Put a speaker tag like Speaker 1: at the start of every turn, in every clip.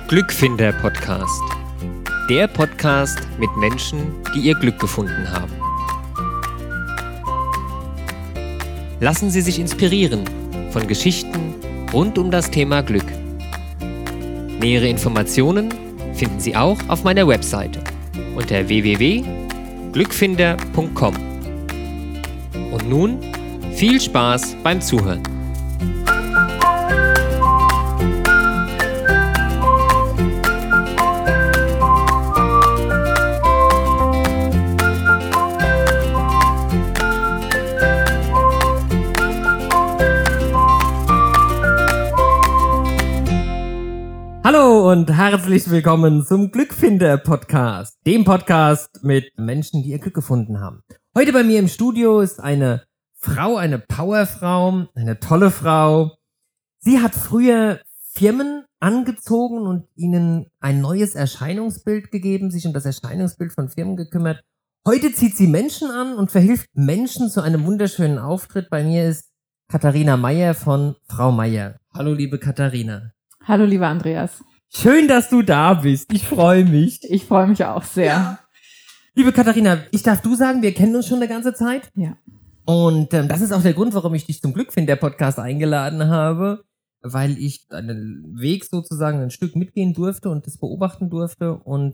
Speaker 1: Glückfinder Podcast. Der Podcast mit Menschen, die ihr Glück gefunden haben. Lassen Sie sich inspirieren von Geschichten rund um das Thema Glück. Nähere Informationen finden Sie auch auf meiner Webseite unter www.glückfinder.com. Und nun viel Spaß beim Zuhören.
Speaker 2: Hallo und herzlich willkommen zum Glückfinder Podcast, dem Podcast mit Menschen, die ihr Glück gefunden haben. Heute bei mir im Studio ist eine Frau, eine Powerfrau, eine tolle Frau. Sie hat früher Firmen angezogen und ihnen ein neues Erscheinungsbild gegeben, sich um das Erscheinungsbild von Firmen gekümmert. Heute zieht sie Menschen an und verhilft Menschen zu einem wunderschönen Auftritt. Bei mir ist Katharina Meyer von Frau Meyer. Hallo liebe Katharina.
Speaker 3: Hallo, lieber Andreas.
Speaker 2: Schön, dass du da bist. Ich freue mich.
Speaker 3: Ich freue mich auch sehr.
Speaker 2: Ja. Liebe Katharina, ich darf du sagen, wir kennen uns schon eine ganze Zeit.
Speaker 3: Ja.
Speaker 2: Und das ist auch der Grund, warum ich dich zum Glückfinder-Podcast eingeladen habe, weil ich deinen Weg sozusagen ein Stück mitgehen durfte und das beobachten durfte und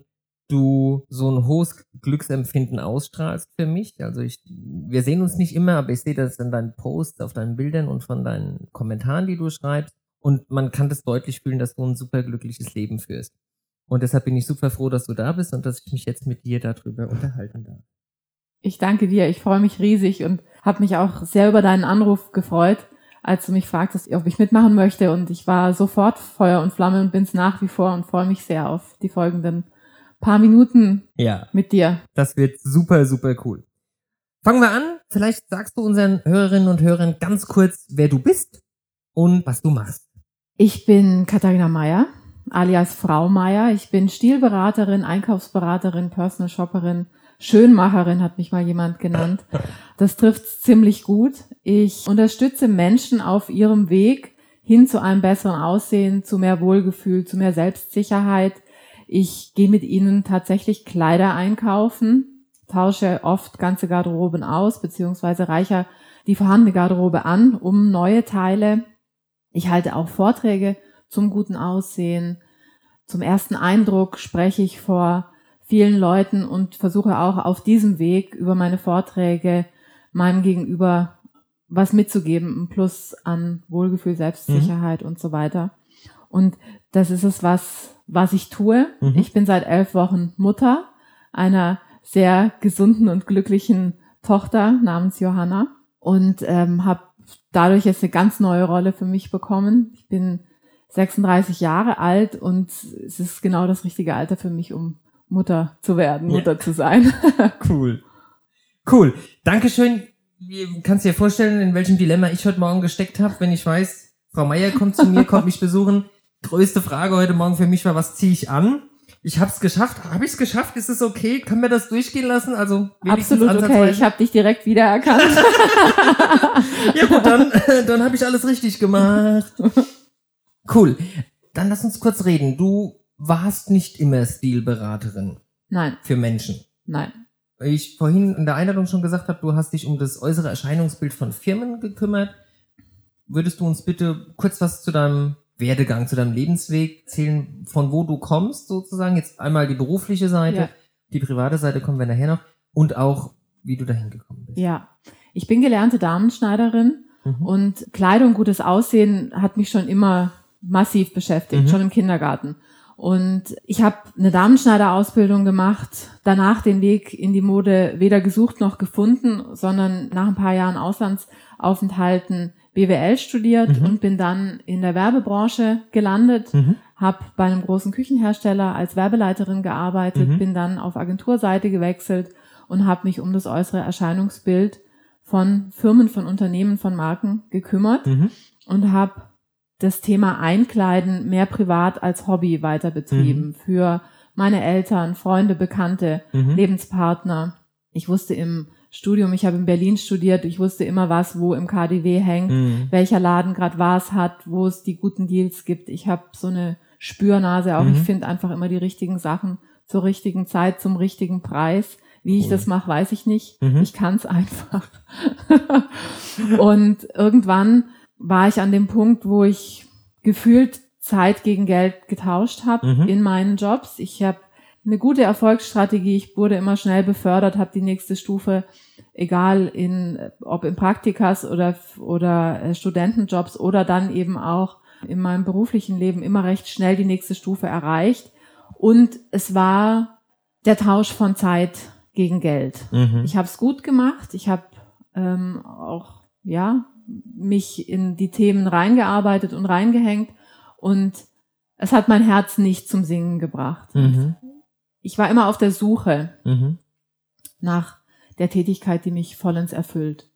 Speaker 2: du so ein hohes Glücksempfinden ausstrahlst für mich. Also wir sehen uns nicht immer, aber ich sehe das in deinen Posts, auf deinen Bildern und von deinen Kommentaren, die du schreibst. Und man kann das deutlich fühlen, dass du ein super glückliches Leben führst. Und deshalb bin ich super froh, dass du da bist und dass ich mich jetzt mit dir darüber unterhalten darf.
Speaker 3: Ich danke dir. Ich freue mich riesig und habe mich auch sehr über deinen Anruf gefreut, als du mich fragtest, ob ich mitmachen möchte. Und ich war sofort Feuer und Flamme und bin es nach wie vor und freue mich sehr auf die folgenden paar Minuten mit dir.
Speaker 2: Das wird super, super cool. Fangen wir an. Vielleicht sagst du unseren Hörerinnen und Hörern ganz kurz, wer du bist und was du machst.
Speaker 3: Ich bin Katharina Meyer, alias Frau Meyer. Ich bin Stilberaterin, Einkaufsberaterin, Personal Shopperin, Schönmacherin hat mich mal jemand genannt. Das trifft's ziemlich gut. Ich unterstütze Menschen auf ihrem Weg hin zu einem besseren Aussehen, zu mehr Wohlgefühl, zu mehr Selbstsicherheit. Ich gehe mit ihnen tatsächlich Kleider einkaufen, tausche oft ganze Garderoben aus, beziehungsweise reiche die vorhandene Garderobe an, um neue Teile. Ich halte auch Vorträge zum guten Aussehen. Zum ersten Eindruck spreche ich vor vielen Leuten und versuche auch auf diesem Weg über meine Vorträge meinem Gegenüber was mitzugeben, ein Plus an Wohlgefühl, Selbstsicherheit und so weiter. Und das ist es, was ich tue. Ich bin seit 11 Wochen Mutter einer sehr gesunden und glücklichen Tochter namens Johanna und habe dadurch jetzt eine ganz neue Rolle für mich bekommen. Ich bin 36 Jahre alt und es ist genau das richtige Alter für mich, um Mutter zu werden, Mutter zu sein.
Speaker 2: Cool. Dankeschön. Du kannst dir vorstellen, in welchem Dilemma ich heute Morgen gesteckt habe, wenn ich weiß, Frau Meyer kommt zu mir, kommt mich besuchen. Größte Frage heute Morgen für mich war, was ziehe ich an? Ich habe es geschafft. Habe ich es geschafft? Ist es okay? Können wir das durchgehen lassen? Also
Speaker 3: absolut okay. Ich habe dich direkt wiedererkannt.
Speaker 2: Ja gut, dann habe ich alles richtig gemacht. Cool. Dann lass uns kurz reden. Du warst nicht immer Stilberaterin.
Speaker 3: Nein.
Speaker 2: Für Menschen.
Speaker 3: Nein.
Speaker 2: Weil ich vorhin in der Einladung schon gesagt habe, du hast dich um das äußere Erscheinungsbild von Firmen gekümmert. Würdest du uns bitte kurz was zu deinem Werdegang, zu deinem Lebensweg erzählen, von wo du kommst sozusagen? Jetzt einmal die berufliche Seite, die private Seite kommen wir nachher noch und auch, wie du dahin gekommen bist.
Speaker 3: Ja, ich bin gelernte Damenschneiderin und Kleidung, gutes Aussehen hat mich schon immer massiv beschäftigt, schon im Kindergarten. Und ich habe eine Damenschneiderausbildung gemacht, danach den Weg in die Mode weder gesucht noch gefunden, sondern nach ein paar Jahren Auslandsaufenthalten BWL studiert und bin dann in der Werbebranche gelandet, habe bei einem großen Küchenhersteller als Werbeleiterin gearbeitet, bin dann auf Agenturseite gewechselt und habe mich um das äußere Erscheinungsbild von Firmen, von Unternehmen, von Marken gekümmert und habe das Thema Einkleiden mehr privat als Hobby weiter betrieben für meine Eltern, Freunde, Bekannte, Lebenspartner. Ich wusste im Studium, ich habe in Berlin studiert, ich wusste immer was, wo im KaDeWe hängt, welcher Laden gerade was hat, wo es die guten Deals gibt. Ich habe so eine Spürnase auch. Ich finde einfach immer die richtigen Sachen zur richtigen Zeit, zum richtigen Preis. Wie ich das mache, weiß ich nicht. Ich kann es einfach. Und irgendwann war ich an dem Punkt, wo ich gefühlt Zeit gegen Geld getauscht habe in meinen Jobs. Ich habe eine gute Erfolgsstrategie. Ich wurde immer schnell befördert, habe die nächste Stufe, egal ob in Praktikas oder Studentenjobs oder dann eben auch in meinem beruflichen Leben immer recht schnell die nächste Stufe erreicht. Und es war der Tausch von Zeit gegen Geld. Ich habe es gut gemacht. Ich habe auch mich in die Themen reingearbeitet und reingehängt. Und es hat mein Herz nicht zum Singen gebracht. Ich war immer auf der Suche nach der Tätigkeit, die mich vollends erfüllt.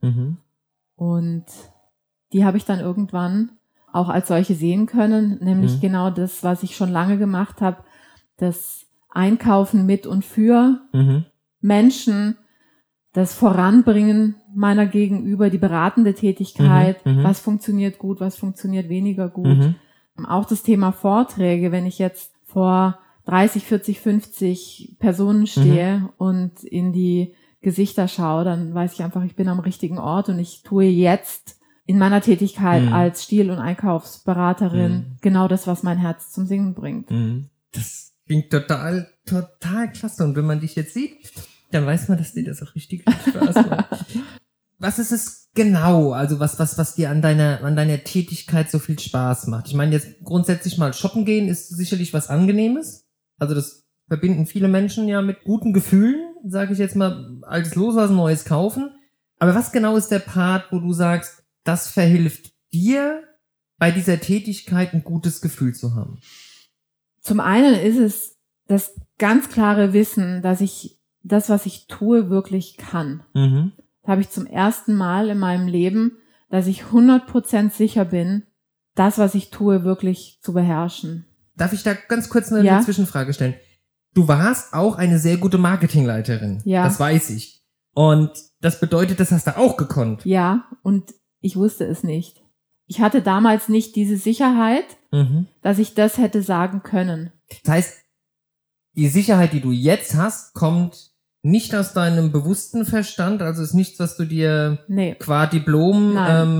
Speaker 3: Und die habe ich dann irgendwann auch als solche sehen können, nämlich genau das, was ich schon lange gemacht habe, das Einkaufen mit und für Menschen, das Voranbringen meiner Gegenüber, die beratende Tätigkeit, was funktioniert gut, was funktioniert weniger gut. Auch das Thema Vorträge, wenn ich jetzt vor 30, 40, 50 Personen stehe und in die Gesichter schaue, dann weiß ich einfach, ich bin am richtigen Ort und ich tue jetzt in meiner Tätigkeit als Stil- und Einkaufsberaterin genau das, was mein Herz zum Singen bringt.
Speaker 2: Das klingt total klasse. Und wenn man dich jetzt sieht, dann weiß man, dass dir das auch richtig Spaß macht. Was ist es genau, also was dir an deiner Tätigkeit so viel Spaß macht? Ich meine, jetzt grundsätzlich mal shoppen gehen ist sicherlich was Angenehmes. Also das verbinden viele Menschen ja mit guten Gefühlen, sage ich jetzt mal, altes loslassen, neues kaufen. Aber was genau ist der Part, wo du sagst, das verhilft dir, bei dieser Tätigkeit ein gutes Gefühl zu haben?
Speaker 3: Zum einen ist es das ganz klare Wissen, dass ich das, was ich tue, wirklich kann. Das habe ich zum ersten Mal in meinem Leben, dass ich 100% sicher bin, das, was ich tue, wirklich zu beherrschen.
Speaker 2: Darf ich da ganz kurz eine Zwischenfrage stellen? Du warst auch eine sehr gute Marketingleiterin. Ja. Das weiß ich. Und das bedeutet, das hast du auch gekonnt.
Speaker 3: Ja, und ich wusste es nicht. Ich hatte damals nicht diese Sicherheit, dass ich das hätte sagen können.
Speaker 2: Das heißt, die Sicherheit, die du jetzt hast, kommt nicht aus deinem bewussten Verstand, also ist nichts, was du dir qua Diplom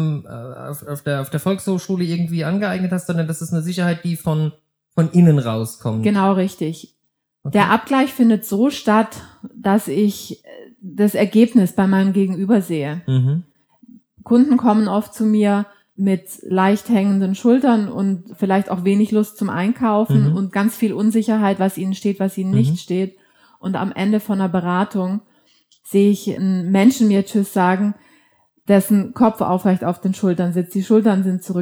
Speaker 2: auf der Volkshochschule irgendwie angeeignet hast, sondern das ist eine Sicherheit, die von innen rauskommt.
Speaker 3: Genau, richtig. Okay. Der Abgleich findet so statt, dass ich das Ergebnis bei meinem Gegenüber sehe. Kunden kommen oft zu mir mit leicht hängenden Schultern und vielleicht auch wenig Lust zum Einkaufen und ganz viel Unsicherheit, was ihnen steht, was ihnen nicht steht. Und am Ende von einer Beratung sehe ich einen Menschen mir Tschüss sagen, dessen Kopf aufrecht auf den Schultern sitzt. Die Schultern sind zurück,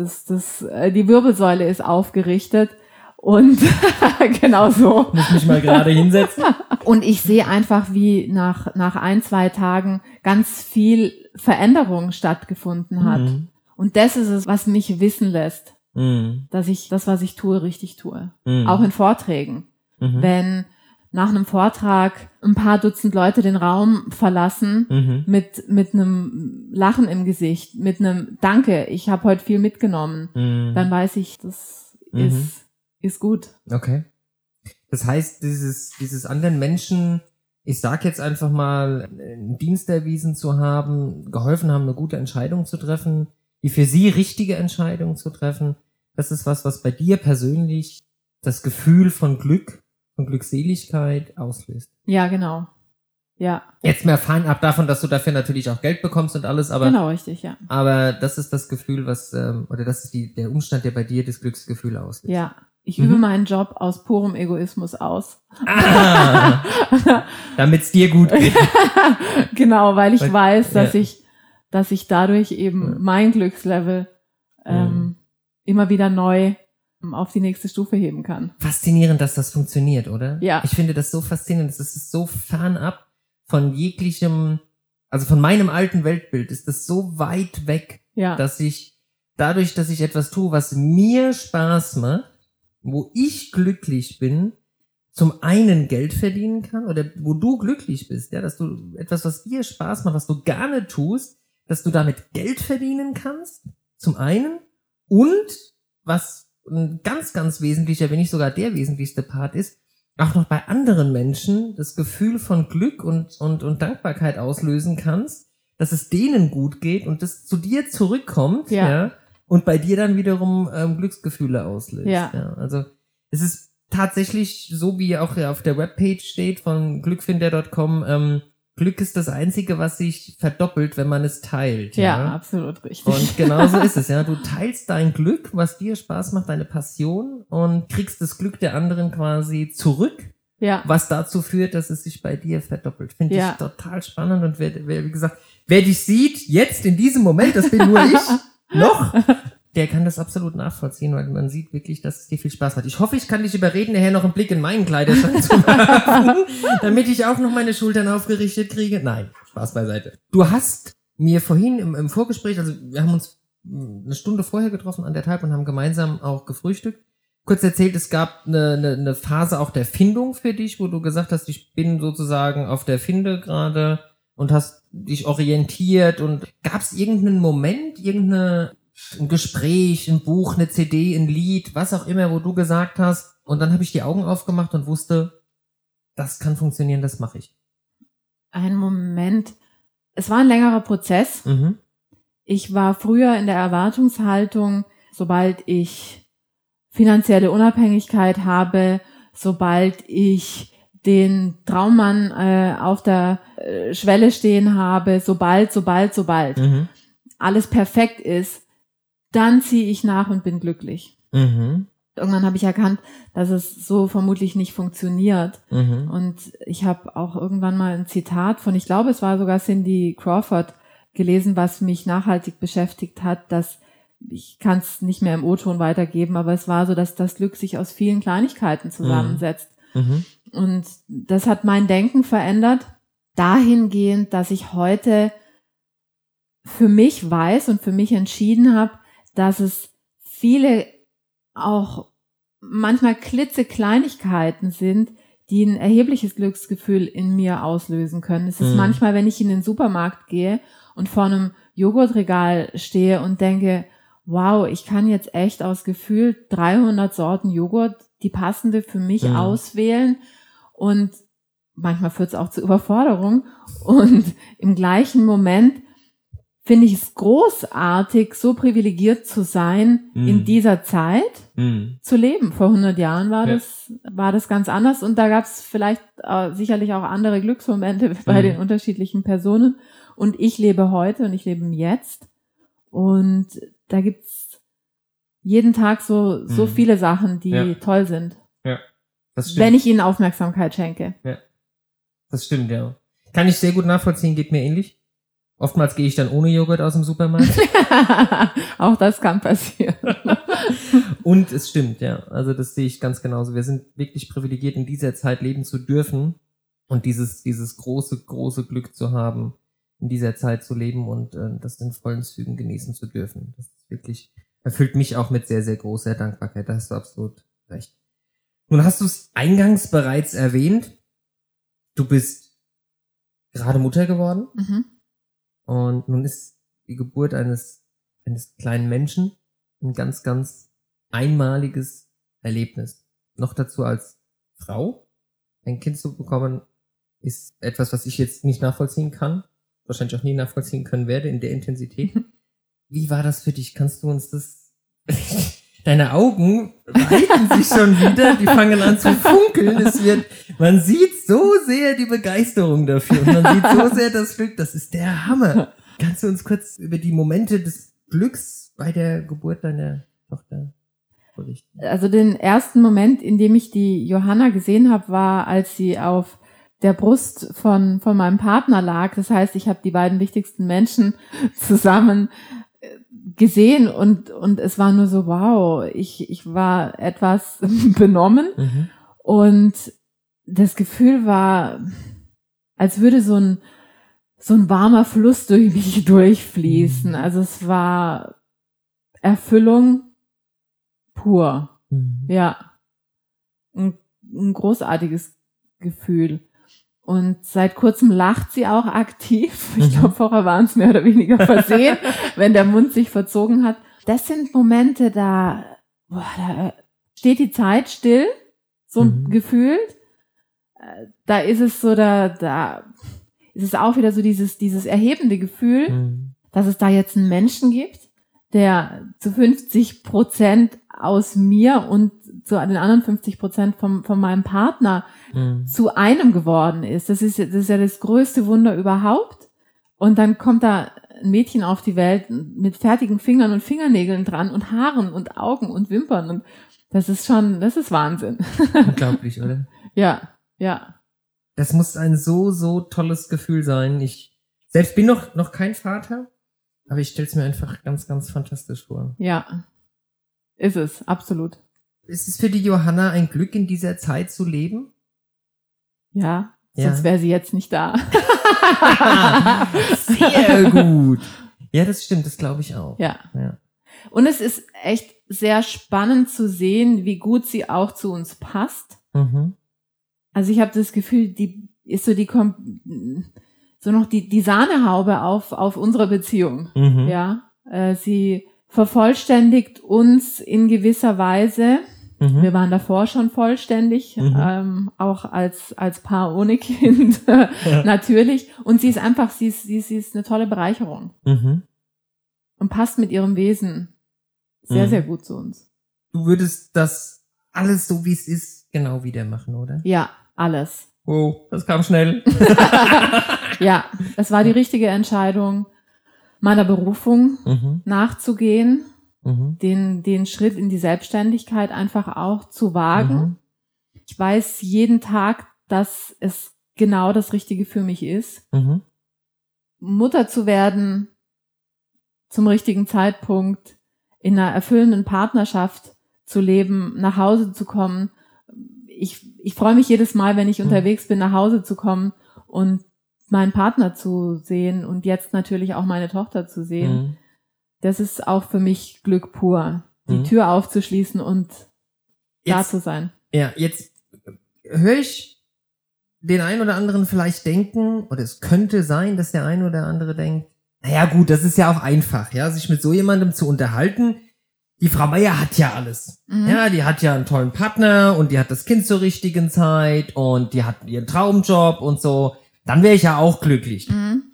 Speaker 3: die Wirbelsäule ist aufgerichtet und genau so.
Speaker 2: Muss mich mal gerade hinsetzen.
Speaker 3: Und ich sehe einfach, wie nach 1-2 Tagen ganz viel Veränderung stattgefunden hat. Und das ist es, was mich wissen lässt, dass ich das, was ich tue, richtig tue. Auch in Vorträgen. Wenn nach einem Vortrag ein paar Dutzend Leute den Raum verlassen mit einem Lachen im Gesicht, mit einem Danke, ich habe heute viel mitgenommen, dann weiß ich, das ist gut.
Speaker 2: Okay. Das heißt, dieses anderen Menschen, ich sag jetzt einfach mal, einen Dienst erwiesen zu haben, geholfen haben, eine gute Entscheidung zu treffen, die für sie richtige Entscheidung zu treffen, das ist was bei dir persönlich das Gefühl von Glück, von Glückseligkeit auslöst.
Speaker 3: Ja, genau. Ja.
Speaker 2: Jetzt mehr fernab davon, dass du dafür natürlich auch Geld bekommst und alles, aber.
Speaker 3: Genau, richtig, ja.
Speaker 2: Aber das ist das Gefühl, oder das ist der Umstand, der bei dir das Glücksgefühl auslöst.
Speaker 3: Ja. Ich übe meinen Job aus purem Egoismus aus.
Speaker 2: Damit's dir gut geht.
Speaker 3: Genau, weil ich weiß, dass ich dadurch eben mein Glückslevel immer wieder neu auf die nächste Stufe heben kann.
Speaker 2: Faszinierend, dass das funktioniert, oder?
Speaker 3: Ja.
Speaker 2: Ich finde das so faszinierend. Das ist so fernab von jeglichem, also von meinem alten Weltbild ist das so weit weg, dass ich dadurch, dass ich etwas tue, was mir Spaß macht, wo ich glücklich bin, zum einen Geld verdienen kann oder wo du glücklich bist, dass du etwas, was dir Spaß macht, was du gerne tust, dass du damit Geld verdienen kannst, zum einen, und was ein ganz, ganz wesentlicher, wenn nicht sogar der wesentlichste Part ist, auch noch bei anderen Menschen das Gefühl von Glück und Dankbarkeit auslösen kannst, dass es denen gut geht und das zu dir zurückkommt, ja, und bei dir dann wiederum Glücksgefühle auslöst. Ja. Also es ist tatsächlich so, wie auch auf der Webpage steht von glückfinder.com, Glück ist das Einzige, was sich verdoppelt, wenn man es teilt.
Speaker 3: Ja, absolut richtig.
Speaker 2: Und genau so ist es, ja. Du teilst dein Glück, was dir Spaß macht, deine Passion und kriegst das Glück der anderen quasi zurück, was dazu führt, dass es sich bei dir verdoppelt. Finde ich total spannend und wer, wie gesagt, wer dich sieht, jetzt in diesem Moment, das bin nur ich, noch, der kann das absolut nachvollziehen, weil man sieht wirklich, dass es dir viel Spaß macht. Ich hoffe, ich kann dich überreden, nachher noch einen Blick in meinen Kleiderschrank zu werfen, damit ich auch noch meine Schultern aufgerichtet kriege. Nein, Spaß beiseite. Du hast mir vorhin im Vorgespräch, also wir haben uns eine Stunde vorher getroffen, 1,5, und haben gemeinsam auch gefrühstückt. Kurz erzählt, es gab eine Phase auch der Findung für dich, wo du gesagt hast, ich bin sozusagen auf der Finde gerade und hast dich orientiert. Und gab es irgendeinen Moment, ein Gespräch, ein Buch, eine CD, ein Lied, was auch immer, wo du gesagt hast, und dann habe ich die Augen aufgemacht und wusste, das kann funktionieren, das mache ich.
Speaker 3: Ein Moment. Es war ein längerer Prozess.
Speaker 2: Mhm.
Speaker 3: Ich war früher in der Erwartungshaltung, sobald ich finanzielle Unabhängigkeit habe, sobald ich den Traummann auf der Schwelle stehen habe, sobald alles perfekt ist, dann ziehe ich nach und bin glücklich.
Speaker 2: Mhm.
Speaker 3: Irgendwann habe ich erkannt, dass es so vermutlich nicht funktioniert.
Speaker 2: Mhm.
Speaker 3: Und ich habe auch irgendwann mal ein Zitat von, ich glaube, es war sogar Cindy Crawford, gelesen, was mich nachhaltig beschäftigt hat, dass ich kann es nicht mehr im O-Ton weitergeben, aber es war so, dass das Glück sich aus vielen Kleinigkeiten zusammensetzt.
Speaker 2: Mhm.
Speaker 3: Und das hat mein Denken verändert, dahingehend, dass ich heute für mich weiß und für mich entschieden habe, dass es viele auch manchmal klitzekleinigkeiten sind, die ein erhebliches Glücksgefühl in mir auslösen können. Es ist manchmal, wenn ich in den Supermarkt gehe und vor einem Joghurtregal stehe und denke, wow, ich kann jetzt echt aus gefühlt 300 Sorten Joghurt die passende für mich auswählen, und manchmal führt es auch zu Überforderung, und im gleichen Moment finde ich es großartig, so privilegiert zu sein, in dieser Zeit zu leben. Vor 100 Jahren war das ganz anders, und da gab es vielleicht sicherlich auch andere Glücksmomente bei den unterschiedlichen Personen. Und ich lebe heute und ich lebe im Jetzt, und da gibt's jeden Tag so viele Sachen, die toll sind.
Speaker 2: Ja, das stimmt.
Speaker 3: Wenn ich ihnen Aufmerksamkeit schenke.
Speaker 2: Ja, das stimmt, ja. Kann ich sehr gut nachvollziehen, geht mir ähnlich. Oftmals gehe ich dann ohne Joghurt aus dem Supermarkt.
Speaker 3: Auch das kann passieren.
Speaker 2: Und es stimmt, ja. Also das sehe ich ganz genauso. Wir sind wirklich privilegiert, in dieser Zeit leben zu dürfen und dieses große, große Glück zu haben, in dieser Zeit zu leben und das in vollen Zügen genießen zu dürfen. Das ist wirklich, erfüllt mich auch mit sehr, sehr großer Dankbarkeit. Da hast du absolut recht. Nun hast du es eingangs bereits erwähnt. Du bist gerade Mutter geworden.
Speaker 3: Mhm.
Speaker 2: Und nun ist die Geburt eines kleinen Menschen ein ganz, ganz einmaliges Erlebnis. Noch dazu als Frau. Ein Kind zu bekommen ist etwas, was ich jetzt nicht nachvollziehen kann. Wahrscheinlich auch nie nachvollziehen können werde in der Intensität. Wie war das für dich? Kannst du uns das... Deine Augen weiten sich schon wieder, die fangen an zu funkeln. Man sieht so sehr die Begeisterung dafür und man sieht so sehr das Glück. Das ist der Hammer. Kannst du uns kurz über die Momente des Glücks bei der Geburt deiner Tochter berichten?
Speaker 3: Also den ersten Moment, in dem ich die Johanna gesehen habe, war, als sie auf der Brust von meinem Partner lag. Das heißt, ich habe die beiden wichtigsten Menschen zusammen gesehen und es war nur so, wow, ich war etwas benommen und das Gefühl war, als würde so ein warmer Fluss durch mich durchfließen. Also es war Erfüllung pur. Ja. Ein großartiges Gefühl. Und seit kurzem lacht sie auch aktiv. Ich glaube, vorher waren es mehr oder weniger versehen, wenn der Mund sich verzogen hat. Das sind Momente, da da steht die Zeit still, so gefühlt. Da ist es so, da ist es auch wieder so dieses erhebende Gefühl, dass es da jetzt einen Menschen gibt, der zu 50% aus mir und zu den anderen 50% von meinem Partner zu einem geworden ist. Das ist ja das größte Wunder überhaupt. Und dann kommt da ein Mädchen auf die Welt mit fertigen Fingern und Fingernägeln dran und Haaren und Augen und Wimpern. Und das ist Wahnsinn.
Speaker 2: Unglaublich, oder?
Speaker 3: Ja.
Speaker 2: Das muss ein so tolles Gefühl sein. Ich selbst bin noch kein Vater, aber ich stelle es mir einfach ganz, ganz fantastisch vor.
Speaker 3: Ja, ist es, absolut.
Speaker 2: Ist es für die Johanna ein Glück, in dieser Zeit zu leben?
Speaker 3: Ja, sonst wäre sie jetzt nicht da.
Speaker 2: Sehr gut. Ja, das stimmt, das glaube ich auch.
Speaker 3: Ja. Und es ist echt sehr spannend zu sehen, wie gut sie auch zu uns passt. Also ich habe das Gefühl, die ist so die Sahnehaube auf unsere Beziehung. Ja, sie vervollständigt uns in gewisser Weise. Wir waren davor schon vollständig, auch als Paar ohne Kind, natürlich. Und sie ist einfach, sie ist eine tolle Bereicherung. Und passt mit ihrem Wesen sehr, sehr gut zu uns.
Speaker 2: Du würdest das alles so, wie es ist, genau wieder machen, oder?
Speaker 3: Ja, alles.
Speaker 2: Oh, das kam schnell.
Speaker 3: Ja, das war die richtige Entscheidung, meiner Berufung nachzugehen, den Schritt in die Selbstständigkeit einfach auch zu wagen. Ich weiß jeden Tag, dass es genau das Richtige für mich ist. Mutter zu werden zum richtigen Zeitpunkt, in einer erfüllenden Partnerschaft zu leben, nach Hause zu kommen. Ich freue mich jedes Mal, wenn ich unterwegs bin, nach Hause zu kommen und meinen Partner zu sehen und jetzt natürlich auch meine Tochter zu sehen. Das ist auch für mich Glück pur, die Tür aufzuschließen und da zu sein. Ja,
Speaker 2: jetzt höre ich den einen oder anderen vielleicht denken, oder es könnte sein, dass der eine oder andere denkt, naja gut, das ist ja auch einfach, ja, sich mit so jemandem zu unterhalten. Die Frau Meier hat ja alles. Ja, die hat ja einen tollen Partner und die hat das Kind zur richtigen Zeit und die hat ihren Traumjob und so. Dann wäre ich ja auch glücklich.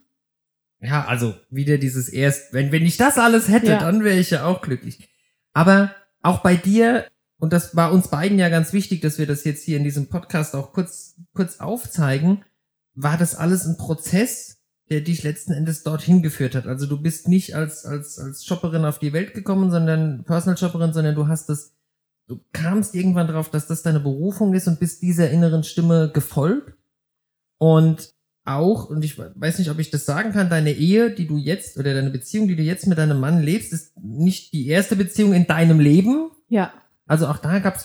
Speaker 2: Ja, also wieder dieses wenn ich das alles hätte, dann wäre ich ja auch glücklich. Aber auch bei dir, und das war uns beiden ja ganz wichtig, dass wir das jetzt hier in diesem Podcast auch kurz aufzeigen, war das alles ein Prozess, der dich letzten Endes dorthin geführt hat. Also du bist nicht als Shopperin auf die Welt gekommen, sondern Personal Shopperin, sondern du kamst irgendwann drauf, dass das deine Berufung ist und bist dieser inneren Stimme gefolgt. Und ich weiß nicht, ob ich das sagen kann, deine Ehe, die du jetzt, oder deine Beziehung, die du jetzt mit deinem Mann lebst, ist nicht die erste Beziehung in deinem Leben.
Speaker 3: Ja.
Speaker 2: Also auch da gab es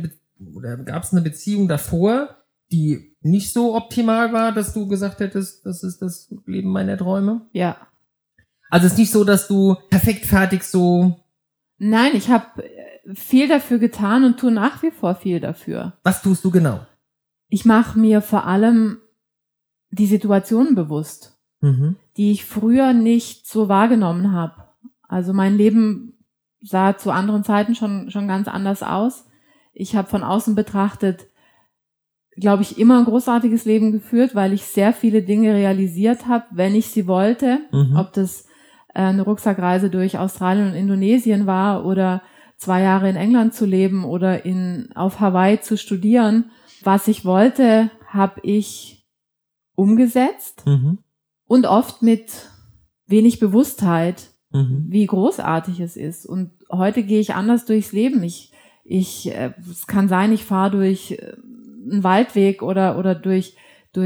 Speaker 2: gab es eine Beziehung davor, die nicht so optimal war, dass du gesagt hättest, das ist das Leben meiner Träume?
Speaker 3: Ja.
Speaker 2: Also es ist nicht so, dass du perfekt fertig so...
Speaker 3: Nein, ich habe viel dafür getan und tue nach wie vor viel dafür.
Speaker 2: Was tust du genau?
Speaker 3: Ich mache mir vor allem die Situationen bewusst, die ich früher nicht so wahrgenommen habe. Also mein Leben sah zu anderen Zeiten schon ganz anders aus. Ich habe von außen betrachtet, glaube ich, immer ein großartiges Leben geführt, weil ich sehr viele Dinge realisiert habe, wenn ich sie wollte. Ob das eine Rucksackreise durch Australien und Indonesien war oder 2 Jahre in England zu leben oder auf Hawaii zu studieren. Was ich wollte, habe ich umgesetzt und oft mit wenig Bewusstheit, wie großartig es ist. Und heute gehe ich anders durchs Leben. Es kann sein, ich fahre durch einen Waldweg oder durch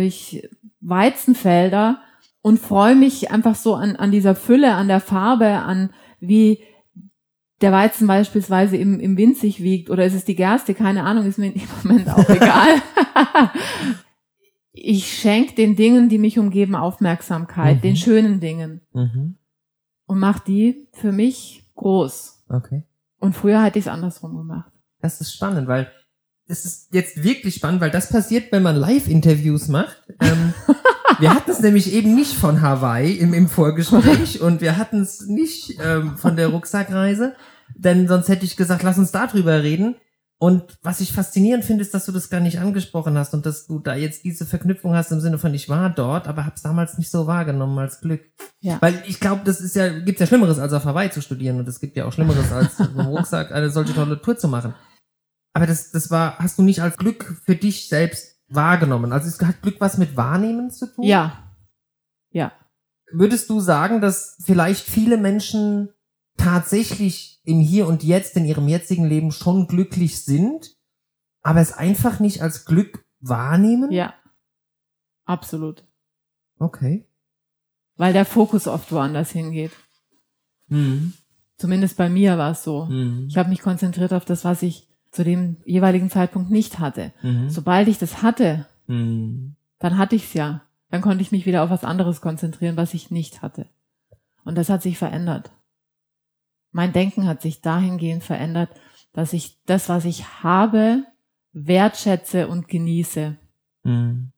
Speaker 3: Weizenfelder und freue mich einfach so an dieser Fülle, an der Farbe, an wie der Weizen beispielsweise im Wind sich wiegt, oder ist es die Gerste, keine Ahnung, ist mir im Moment auch egal. Ich schenke den Dingen, die mich umgeben, Aufmerksamkeit, den schönen Dingen. Und mache die für mich groß.
Speaker 2: Okay.
Speaker 3: Und früher hätte ich es andersrum gemacht.
Speaker 2: Das ist spannend, weil es ist jetzt wirklich spannend, weil das passiert, wenn man Live-Interviews macht. Wir hatten es nämlich eben nicht von Hawaii im Vorgespräch und wir hatten es nicht von der Rucksackreise. denn sonst hätte ich gesagt, lass uns darüber reden. Und was ich faszinierend finde, ist, dass du das gar nicht angesprochen hast und dass du da jetzt diese Verknüpfung hast im Sinne von, ich war dort, aber hab's damals nicht so wahrgenommen als Glück.
Speaker 3: Ja.
Speaker 2: Weil ich glaube, gibt's ja Schlimmeres, als auf Hawaii zu studieren und es gibt ja auch Schlimmeres, als im Rucksack eine solche tolle Tour zu machen. Aber das hast du nicht als Glück für dich selbst wahrgenommen. Also es hat Glück was mit Wahrnehmen zu tun?
Speaker 3: Ja. Ja.
Speaker 2: Würdest du sagen, dass vielleicht viele Menschen tatsächlich im Hier und Jetzt, in ihrem jetzigen Leben schon glücklich sind, aber es einfach nicht als Glück wahrnehmen?
Speaker 3: Ja. Absolut.
Speaker 2: Okay.
Speaker 3: Weil der Fokus oft woanders hingeht.
Speaker 2: Mhm.
Speaker 3: Zumindest bei mir war es so.
Speaker 2: Mhm.
Speaker 3: Ich habe mich konzentriert auf das, was ich zu dem jeweiligen Zeitpunkt nicht hatte.
Speaker 2: Mhm.
Speaker 3: Sobald ich das hatte,
Speaker 2: Mhm.
Speaker 3: dann hatte ich es ja. Dann konnte ich mich wieder auf was anderes konzentrieren, was ich nicht hatte. Und das hat sich verändert. Mein Denken hat sich dahingehend verändert, dass ich das, was ich habe, wertschätze und genieße.
Speaker 2: Mhm.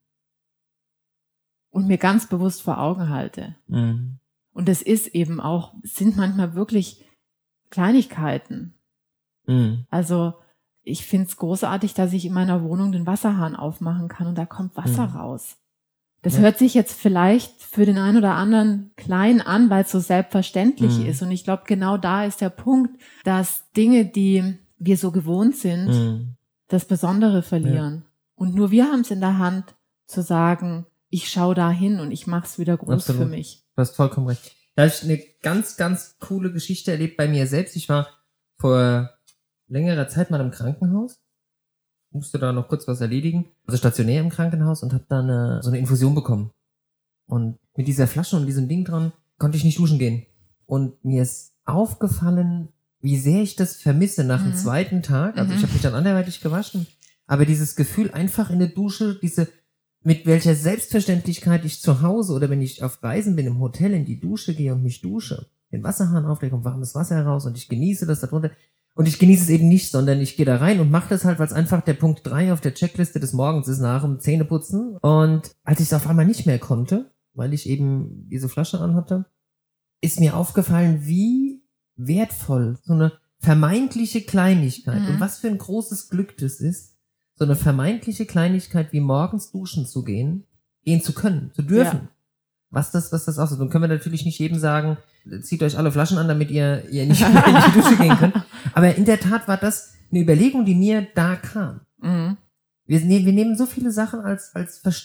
Speaker 3: Und mir ganz bewusst vor Augen halte.
Speaker 2: Mhm.
Speaker 3: Und es sind manchmal wirklich Kleinigkeiten.
Speaker 2: Mhm.
Speaker 3: Also ich finde es großartig, dass ich in meiner Wohnung den Wasserhahn aufmachen kann und da kommt Wasser raus. Das hört sich jetzt vielleicht für den einen oder anderen klein an, weil es so selbstverständlich ist. Und ich glaube, genau da ist der Punkt, dass Dinge, die wir so gewohnt sind, das Besondere verlieren. Ja. Und nur wir haben es in der Hand, zu sagen, ich schaue da hin und ich mache es wieder groß für mich.
Speaker 2: Du hast vollkommen recht. Da habe ich eine ganz, ganz coole Geschichte erlebt bei mir selbst. Ich war vor längerer Zeit mal im Krankenhaus. Musste da noch kurz was erledigen. Also stationär im Krankenhaus und habe da so eine Infusion bekommen. Und mit dieser Flasche und diesem Ding dran konnte ich nicht duschen gehen. Und mir ist aufgefallen, wie sehr ich das vermisse nach dem zweiten Tag. Also ich habe mich dann anderweitig gewaschen. Aber dieses Gefühl, einfach in der Dusche, mit welcher Selbstverständlichkeit ich zu Hause oder wenn ich auf Reisen bin, im Hotel in die Dusche gehe und mich dusche, den Wasserhahn auflege und warmes Wasser heraus und ich genieße das da drunter. Und ich genieße es eben nicht, sondern ich gehe da rein und mache das halt, weil es einfach der Punkt 3 auf der Checkliste des Morgens ist, nach dem Zähneputzen. Und als ich es auf einmal nicht mehr konnte, weil ich eben diese Flasche anhatte, ist mir aufgefallen, wie wertvoll so eine vermeintliche Kleinigkeit und was für ein großes Glück das ist, so eine vermeintliche Kleinigkeit wie morgens duschen zu gehen zu können, zu dürfen. Ja. Was das aussieht. Nun können wir natürlich nicht jedem sagen, zieht euch alle Flaschen an, damit ihr nicht mehr in die Dusche gehen könnt. Aber in der Tat war das eine Überlegung, die mir da kam. Mhm. Wir nehmen so viele Sachen als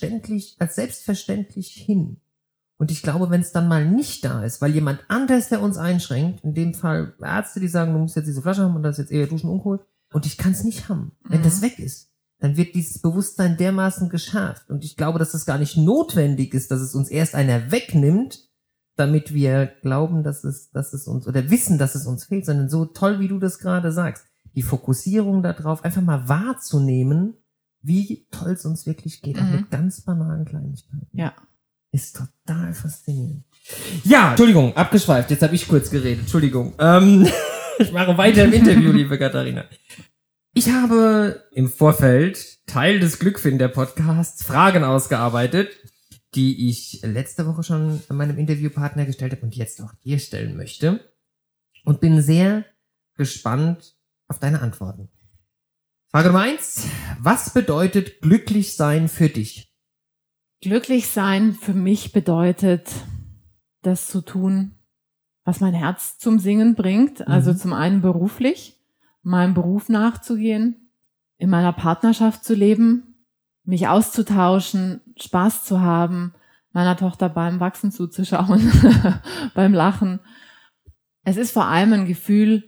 Speaker 2: selbstverständlich hin. Und ich glaube, wenn es dann mal nicht da ist, weil jemand anders, der uns einschränkt, in dem Fall Ärzte, die sagen, du musst jetzt diese Flasche haben und das ist jetzt eher Duschen uncool, und ich kann es nicht haben. Wenn das weg ist, dann wird dieses Bewusstsein dermaßen geschärft. Und ich glaube, dass das gar nicht notwendig ist, dass es uns erst einer wegnimmt, damit wir glauben, dass es uns, oder wissen, dass es uns fehlt, sondern so toll, wie du das gerade sagst, die Fokussierung darauf, einfach mal wahrzunehmen, wie toll es uns wirklich geht, auch mit ganz banalen Kleinigkeiten.
Speaker 3: Ja.
Speaker 2: Ist total faszinierend. Ja, Entschuldigung, abgeschweift, jetzt habe ich kurz geredet, Entschuldigung. Ich mache weiter im Interview, liebe Katharina. Ich habe im Vorfeld Teil des Glückfinder-Podcasts Fragen ausgearbeitet, die ich letzte Woche schon meinem Interviewpartner gestellt habe und jetzt auch dir stellen möchte. Und bin sehr gespannt auf deine Antworten. Frage Nummer 1. Was bedeutet glücklich sein für dich?
Speaker 3: Glücklich sein für mich bedeutet, das zu tun, was mein Herz zum Singen bringt. Also zum einen beruflich, meinem Beruf nachzugehen, in meiner Partnerschaft zu leben, mich auszutauschen, Spaß zu haben, meiner Tochter beim Wachsen zuzuschauen, beim Lachen. Es ist vor allem ein Gefühl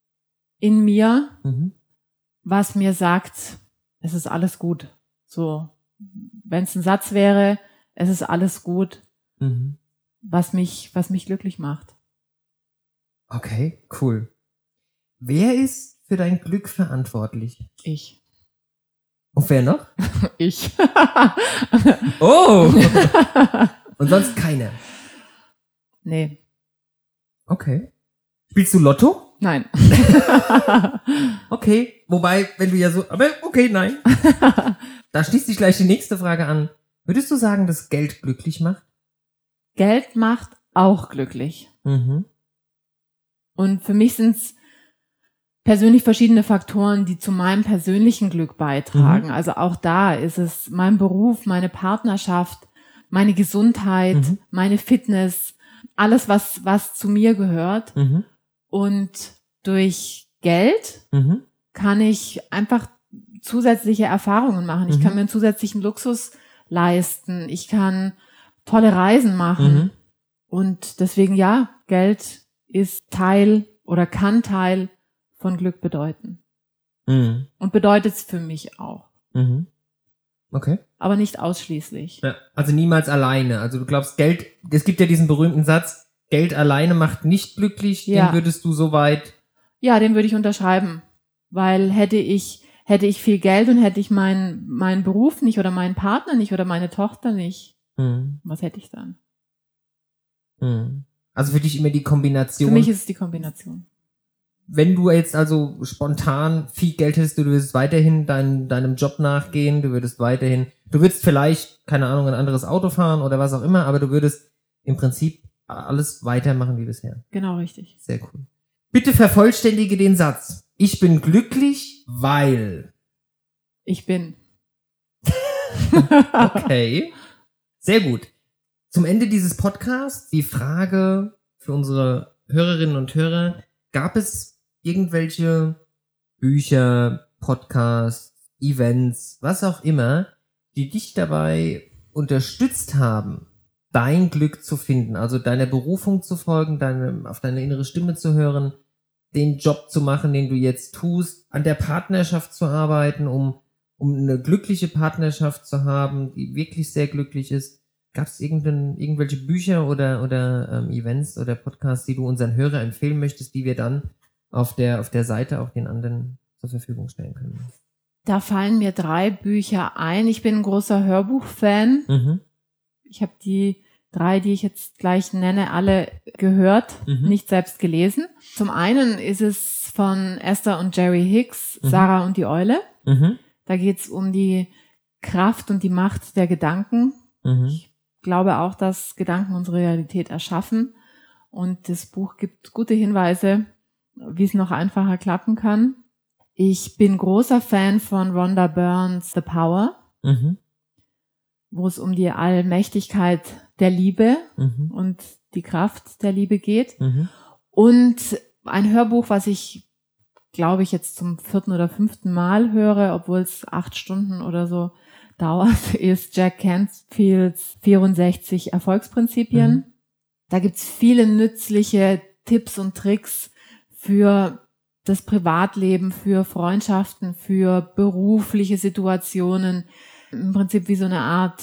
Speaker 3: in mir, was mir sagt, es ist alles gut. So, wenn es ein Satz wäre, es ist alles gut, was mich glücklich macht.
Speaker 2: Okay, cool. Wer ist für dein Glück verantwortlich?
Speaker 3: Ich.
Speaker 2: Und wer noch?
Speaker 3: Ich.
Speaker 2: Oh! Und sonst keiner?
Speaker 3: Nee.
Speaker 2: Okay. Spielst du Lotto?
Speaker 3: Nein.
Speaker 2: Okay, wobei, wenn du ja so, aber okay, nein. Da schließt sich gleich die nächste Frage an. Würdest du sagen, dass Geld glücklich macht?
Speaker 3: Geld macht auch glücklich. Und für mich sind's persönlich verschiedene Faktoren, die zu meinem persönlichen Glück beitragen. Also auch da ist es mein Beruf, meine Partnerschaft, meine Gesundheit, meine Fitness, alles, was zu mir gehört. Und durch Geld kann ich einfach zusätzliche Erfahrungen machen. Ich kann mir einen zusätzlichen Luxus leisten. Ich kann tolle Reisen machen. Und deswegen, ja, Geld ist Teil oder kann Teil von Glück bedeuten. Und bedeutet es für mich auch.
Speaker 2: Okay.
Speaker 3: Aber nicht ausschließlich.
Speaker 2: Ja, also niemals alleine. Also du glaubst, Geld, es gibt ja diesen berühmten Satz, Geld alleine macht nicht glücklich,
Speaker 3: Ja.
Speaker 2: den würdest du soweit...
Speaker 3: Ja, den würde ich unterschreiben. Weil hätte ich viel Geld und hätte ich meinen Beruf nicht oder meinen Partner nicht oder meine Tochter nicht, was hätte ich dann?
Speaker 2: Also für dich immer die Kombination.
Speaker 3: Für mich ist es die Kombination.
Speaker 2: Wenn du jetzt also spontan viel Geld hättest, du würdest weiterhin deinem Job nachgehen, du würdest vielleicht, keine Ahnung, ein anderes Auto fahren oder was auch immer, aber du würdest im Prinzip alles weitermachen wie bisher.
Speaker 3: Genau, richtig.
Speaker 2: Sehr cool. Bitte vervollständige den Satz. Ich bin glücklich, weil...
Speaker 3: Ich bin.
Speaker 2: Okay. Sehr gut. Zum Ende dieses Podcasts die Frage für unsere Hörerinnen und Hörer. Gab es irgendwelche Bücher, Podcasts, Events, was auch immer, die dich dabei unterstützt haben, dein Glück zu finden, also deiner Berufung zu folgen, auf deine innere Stimme zu hören, den Job zu machen, den du jetzt tust, an der Partnerschaft zu arbeiten, um eine glückliche Partnerschaft zu haben, die wirklich sehr glücklich ist? Gab es irgendwelche Bücher oder Events oder Podcasts, die du unseren Hörern empfehlen möchtest, die wir dann auf der Seite auch den anderen zur Verfügung stellen können?
Speaker 3: Da fallen mir 3 Bücher ein. Ich bin ein großer Hörbuch-Fan. Ich habe die 3, die ich jetzt gleich nenne, alle gehört, nicht selbst gelesen. Zum einen ist es von Esther und Jerry Hicks, Sarah und die Eule. Da geht es um die Kraft und die Macht der Gedanken. Ich glaube auch, dass Gedanken unsere Realität erschaffen. Und das Buch gibt gute Hinweise, wie es noch einfacher klappen kann. Ich bin großer Fan von Rhonda Byrne's The Power, wo es um die Allmächtigkeit der Liebe und die Kraft der Liebe geht. Und ein Hörbuch, was ich, glaube ich, jetzt zum 4. oder 5. Mal höre, obwohl es 8 Stunden oder so dauert, ist Jack Canfields 64 Erfolgsprinzipien. Da gibt's viele nützliche Tipps und Tricks für das Privatleben, für Freundschaften, für berufliche Situationen. Im Prinzip wie so eine Art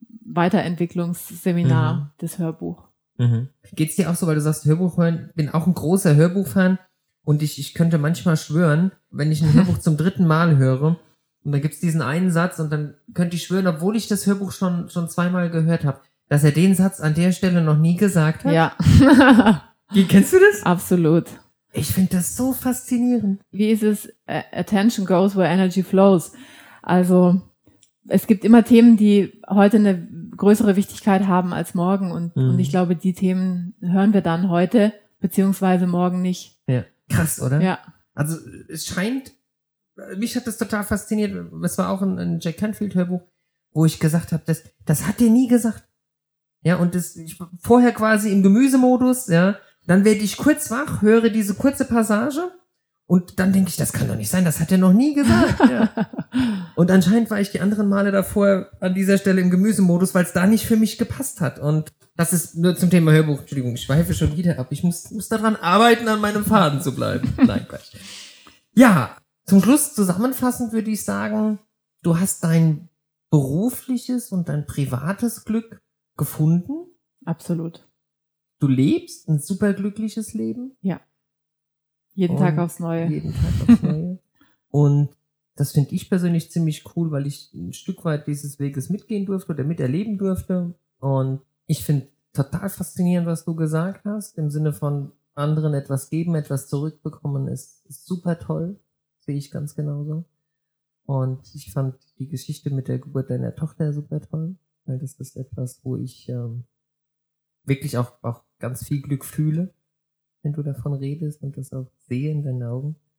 Speaker 3: Weiterentwicklungsseminar, das Hörbuch.
Speaker 2: Geht's dir auch so, weil du sagst, Hörbuch hören? Bin auch ein großer Hörbuchfan und ich könnte manchmal schwören, wenn ich ein Hörbuch zum 3. Mal höre und da gibt's diesen einen Satz und dann könnte ich schwören, obwohl ich das Hörbuch schon 2-mal gehört habe, dass er den Satz an der Stelle noch nie gesagt hat.
Speaker 3: Ja.
Speaker 2: Kennst du das?
Speaker 3: Absolut.
Speaker 2: Ich finde das so faszinierend.
Speaker 3: Wie ist es? Attention goes where energy flows. Also es gibt immer Themen, die heute eine größere Wichtigkeit haben als morgen und ich glaube, die Themen hören wir dann heute beziehungsweise morgen nicht.
Speaker 2: Ja, krass, oder?
Speaker 3: Ja.
Speaker 2: Also es scheint, mich hat das total fasziniert. Es war auch ein Jack Canfield Hörbuch, wo ich gesagt habe, das hat der nie gesagt. Ja, und ich war vorher quasi im Gemüsemodus, ja. Dann werde ich kurz wach, höre diese kurze Passage und dann denke ich, das kann doch nicht sein, das hat er noch nie gesagt. Ja. Und anscheinend war ich die anderen Male davor an dieser Stelle im Gemüsemodus, weil es da nicht für mich gepasst hat. Und das ist nur zum Thema Hörbuch. Entschuldigung, ich schweife schon wieder ab. Ich muss daran arbeiten, an meinem Faden zu bleiben. Nein, Quatsch. Ja, zum Schluss zusammenfassend würde ich sagen, du hast dein berufliches und dein privates Glück gefunden.
Speaker 3: Absolut.
Speaker 2: Du lebst ein superglückliches Leben.
Speaker 3: Ja. Jeden Tag aufs Neue.
Speaker 2: Jeden Tag aufs Neue. Und das finde ich persönlich ziemlich cool, weil ich ein Stück weit dieses Weges mitgehen durfte oder miterleben durfte. Und ich finde total faszinierend, was du gesagt hast, im Sinne von anderen etwas geben, etwas zurückbekommen, ist super toll. Sehe ich ganz genauso. Und ich fand die Geschichte mit der Geburt deiner Tochter super toll, weil das ist etwas, wo ich wirklich auch ganz viel Glück fühle, wenn du davon redest und das auch sehe in deinen Augen.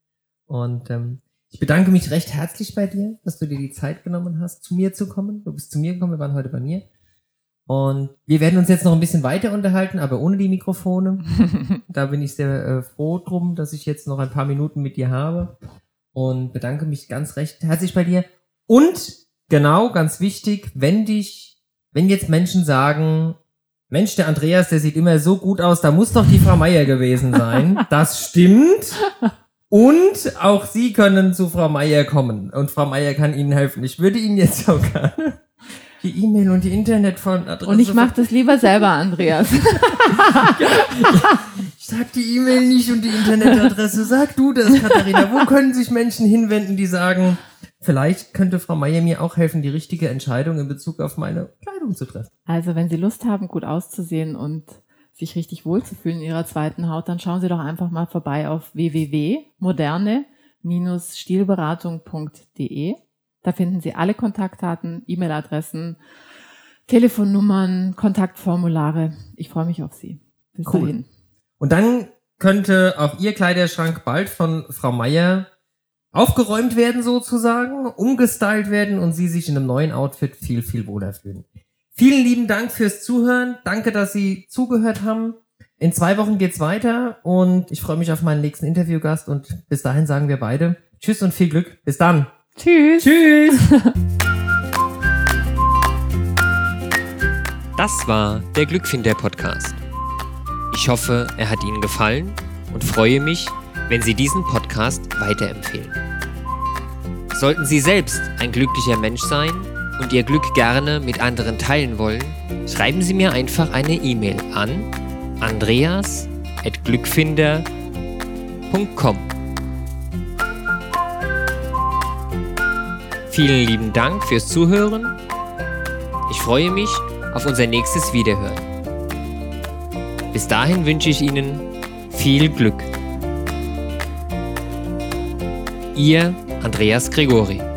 Speaker 2: Und ich bedanke mich recht herzlich bei dir, dass du dir die Zeit genommen hast, zu mir zu kommen. Du bist zu mir gekommen, wir waren heute bei mir. Und wir werden uns jetzt noch ein bisschen weiter unterhalten, aber ohne die Mikrofone. Da bin ich sehr froh drum, dass ich jetzt noch ein paar Minuten mit dir habe. Und bedanke mich ganz recht herzlich bei dir. Und genau, ganz wichtig, wenn jetzt Menschen sagen, Mensch, der Andreas, der sieht immer so gut aus, da muss doch die Frau Meier gewesen sein. Das stimmt. Und auch Sie können zu Frau Meier kommen. Und Frau Meier kann Ihnen helfen. Ich würde Ihnen jetzt auch gerne die E-Mail und die Internetadresse...
Speaker 3: Und ich mache das lieber selber, Andreas.
Speaker 2: Ich sag die E-Mail nicht und die Internetadresse. Sag du das, Katharina. Wo können sich Menschen hinwenden, die sagen, vielleicht könnte Frau Meier mir auch helfen, die richtige Entscheidung in Bezug auf meine Kleidung zu treffen?
Speaker 3: Also wenn Sie Lust haben, gut auszusehen und sich richtig wohlzufühlen in Ihrer zweiten Haut, dann schauen Sie doch einfach mal vorbei auf www.moderne-stilberatung.de. Da finden Sie alle Kontaktdaten, E-Mail-Adressen, Telefonnummern, Kontaktformulare. Ich freue mich auf Sie. Bis dahin.
Speaker 2: Und dann könnte auch Ihr Kleiderschrank bald von Frau Meier aufgeräumt werden sozusagen, umgestylt werden und Sie sich in einem neuen Outfit viel, viel wohler fühlen. Vielen lieben Dank fürs Zuhören. Danke, dass Sie zugehört haben. In 2 Wochen geht's weiter und ich freue mich auf meinen nächsten Interviewgast und bis dahin sagen wir beide Tschüss und viel Glück. Bis dann.
Speaker 3: Tschüss.
Speaker 2: Tschüss.
Speaker 1: Das war der Glückfinder-Podcast. Ich hoffe, er hat Ihnen gefallen und freue mich, wenn Sie diesen Podcast weiterempfehlen. Sollten Sie selbst ein glücklicher Mensch sein und Ihr Glück gerne mit anderen teilen wollen, schreiben Sie mir einfach eine E-Mail an andreas@glückfinder.com. Vielen lieben Dank fürs Zuhören. Ich freue mich auf unser nächstes Wiederhören. Bis dahin wünsche ich Ihnen viel Glück. Ihr Andreas Gregori.